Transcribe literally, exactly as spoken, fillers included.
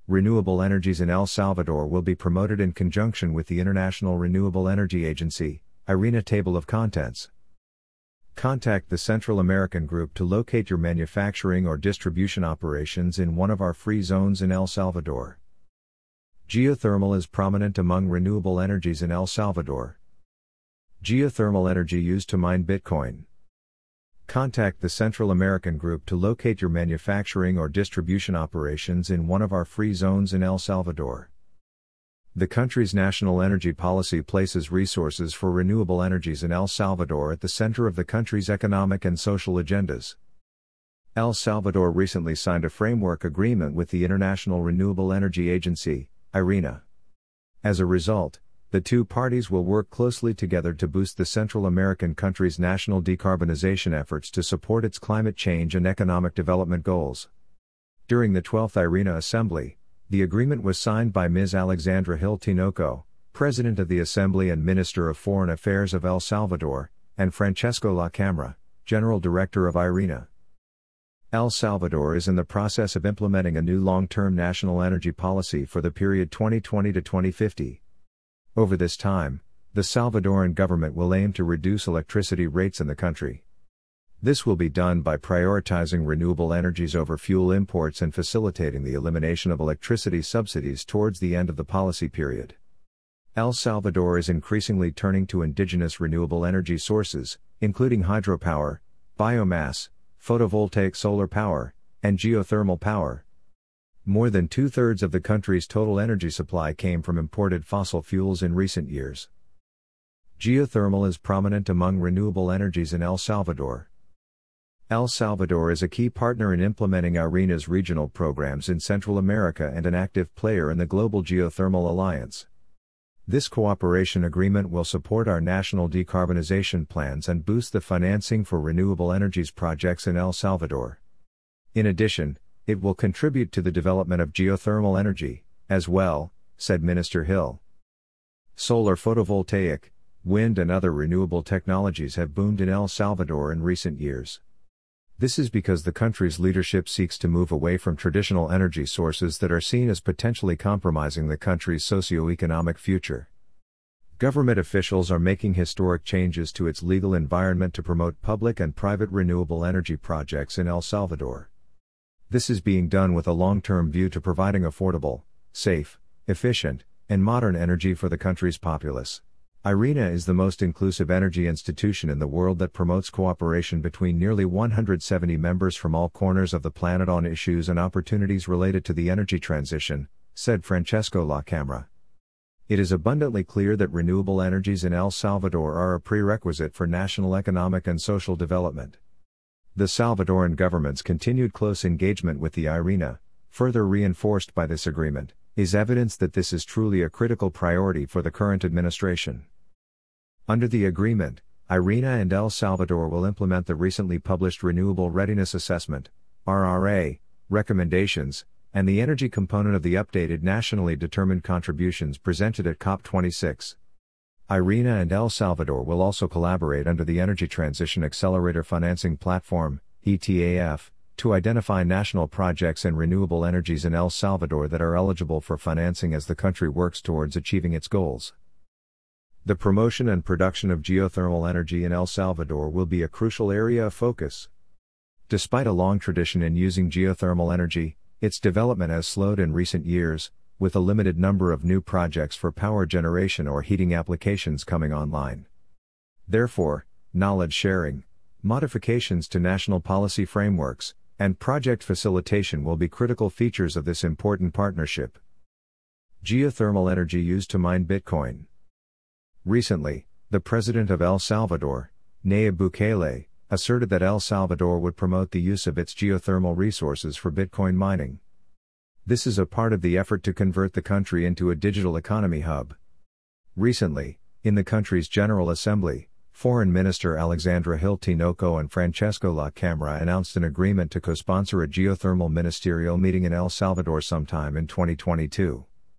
Renewable energies in El Salvador will be promoted in conjunction with the International Renewable Energy Agency, IRENA. Table of Contents. Contact the Central American Group to locate your manufacturing or distribution operations in one of our free zones in El Salvador. Geothermal is prominent among renewable energies in El Salvador. Geothermal energy used to mine Bitcoin. Contact the Central American Group to locate your manufacturing or distribution operations in one of our free zones in El Salvador. The country's national energy policy places resources for renewable energies in El Salvador at the center of the country's economic and social agendas. El Salvador recently signed a framework agreement with the International Renewable Energy Agency, IRENA. As a result, the two parties will work closely together to boost the Central American country's national decarbonization efforts to support its climate change and economic development goals. During the twelfth IRENA Assembly, the agreement was signed by Miz Alexandra Hill Tinoco, President of the Assembly and Minister of Foreign Affairs of El Salvador, and Francesco La Camara, General Director of IRENA. El Salvador is in the process of implementing a new long-term national energy policy for the period twenty twenty to twenty fifty. Over this time, the Salvadoran government will aim to reduce electricity rates in the country. This will be done by prioritizing renewable energies over fuel imports and facilitating the elimination of electricity subsidies towards the end of the policy period. El Salvador is increasingly turning to indigenous renewable energy sources, including hydropower, biomass, photovoltaic solar power, and geothermal power. More than two-thirds of the country's total energy supply came from imported fossil fuels in recent years. Geothermal is prominent among renewable energies in El Salvador. El Salvador is a key partner in implementing IRENA's regional programs in Central America and an active player in the Global Geothermal Alliance. This cooperation agreement will support our national decarbonization plans and boost the financing for renewable energies projects in El Salvador. In addition, it will contribute to the development of geothermal energy, as well, said Minister Hill. Solar photovoltaic, wind and other renewable technologies have boomed in El Salvador in recent years. This is because the country's leadership seeks to move away from traditional energy sources that are seen as potentially compromising the country's socio-economic future. Government officials are making historic changes to its legal environment to promote public and private renewable energy projects in El Salvador. This is being done with a long-term view to providing affordable, safe, efficient, and modern energy for the country's populace. IRENA is the most inclusive energy institution in the world that promotes cooperation between nearly one hundred seventy members from all corners of the planet on issues and opportunities related to the energy transition, said Francesco La Camara. It is abundantly clear that renewable energies in El Salvador are a prerequisite for national economic and social development. The Salvadoran government's continued close engagement with the IRENA, further reinforced by this agreement, is evidence that this is truly a critical priority for the current administration. Under the agreement, IRENA and El Salvador will implement the recently published Renewable Readiness Assessment, R R A, recommendations, and the energy component of the updated nationally determined contributions presented at COP twenty-six. IRENA and El Salvador will also collaborate under the Energy Transition Accelerator Financing Platform, E T A F, to identify national projects in renewable energies in El Salvador that are eligible for financing as the country works towards achieving its goals. The promotion and production of geothermal energy in El Salvador will be a crucial area of focus. Despite a long tradition in using geothermal energy, its development has slowed in recent years, with a limited number of new projects for power generation or heating applications coming online. Therefore, knowledge sharing, modifications to national policy frameworks, and project facilitation will be critical features of this important partnership. Geothermal energy used to mine Bitcoin. Recently, the president of El Salvador, Nayib Bukele, asserted that El Salvador would promote the use of its geothermal resources for Bitcoin mining. This is a part of the effort to convert the country into a digital economy hub. Recently, in the country's General Assembly, Foreign Minister Alexandra Hill Tinoco and Francesco La Camara announced an agreement to co-sponsor a geothermal ministerial meeting in El Salvador sometime in twenty twenty-two.